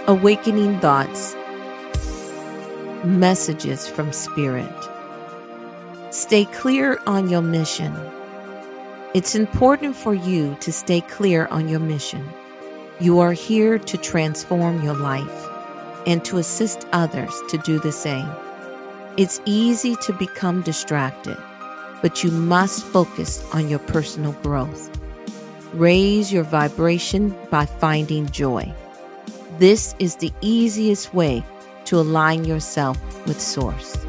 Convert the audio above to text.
Awakening thoughts, messages from Spirit. Stay clear on your mission. It's important for you to stay clear on your mission. You are here to transform your life and to assist others to do the same. It's easy to become distracted, but you must focus on your personal growth. Raise your vibration by finding joy. This is the easiest way to align yourself with Source.